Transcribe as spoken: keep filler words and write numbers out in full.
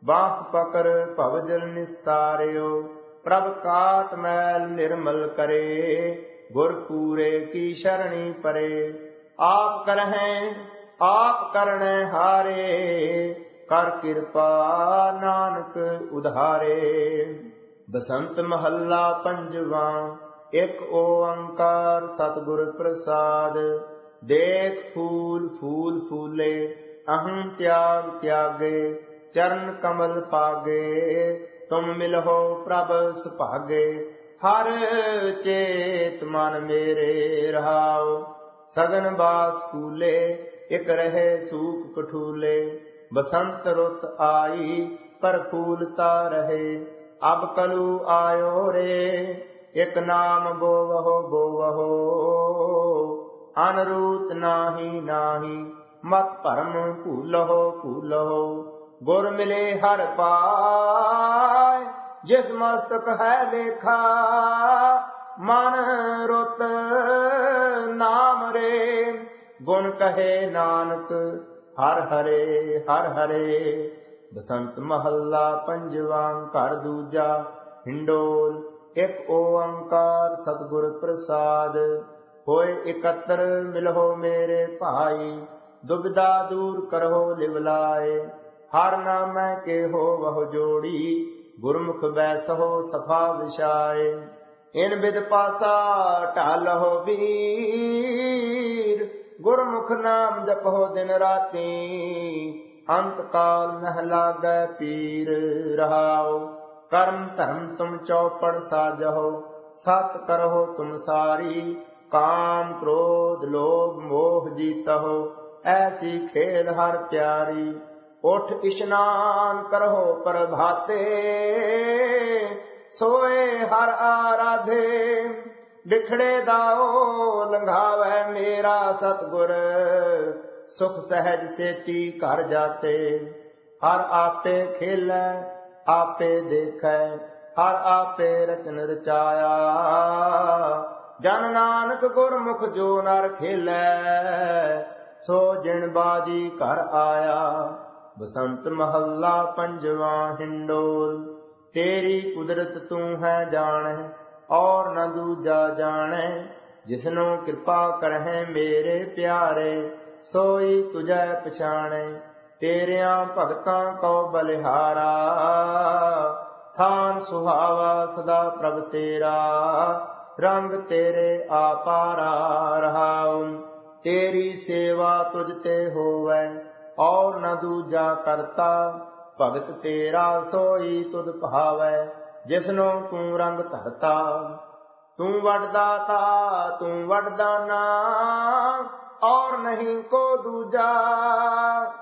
बांक पकर भवजल निस्तार्यो, प्रभ काट मैल निर्मल करे, गुर पूरे की शरणी परे। आप करहें आप करने हारे, कर कृपा नानक उधारे। बसंत महला पंजवा, एक ओंकार सतगुर प्रसाद। देख फूल फूल फूले, अहं त्याग त्यागे, चरण कमल पागे, तुम मिलहो प्रभ सुभागे। हर चेत मन मेरे रहाओ, सगन बास फूले, एक रहे सूख कठूले। बसंत रुत आई, पर फूलता रहे, अब कलू आयो रे, एक नाम बोवहो बोवहो। अनरूत नाही नाही, मत भरम भूलहो भूलहो। गुर मिले हर पाय, जिस मस्तक है लेखा, मन रुत नाम रे। गुण कहे नानक हर हरे हर हरे। बसंत महला पंजवा, घर दूजा हिंडोल। एक ओंकार सतगुर प्रसाद, होए एकत्र मिलहो मेरे भाई, दुविधा दूर करहो लिवलाए। हर नामै के हो वह जोड़ी, गुरमुख बैसहो सफा विषाए। इन बिद पासा टालहो वीर, गुरमुख नाम जपहो दिन राती। अंत काल नह लागै पीर रहाओ, कर्म धर्म तुम चौपड़ साजहो। सत करहो तुम सारी, काम क्रोध लोभ मोह जीतहो। ऐसी खेल हर प्यारी, उठ स्नान करहो प्रभाते। सोए हर आराधे, बिखड़े दाओ लंघावै मेरा सतगुर। सुख सहज सेती घर जाते, हर आपे खेलै आपे देखै। हर आपे रचन रचाया, जन नानक गुरमुख जो नर खेलै। सो जिन बाजी घर आया, बसंत महला पंजवा हिंडोल। तेरी कुदरत तू है जाने, और न दूजा जाने। जिसनो कृपा करहे मेरे प्यारे, सोई तुझै पछाणे। तेरियां भगतां को बलिहारा, थान सुहावा सदा प्रभ तेरा। रंग तेरे आपारा रहाओ, तेरी सेवा तुझ ते होवै, और न दूजा करता। भगत तेरा सोई तुध भावै, जिसनो तू रंग धरता। तू वडदाता तू वरदाना, और नहीं को दूजा।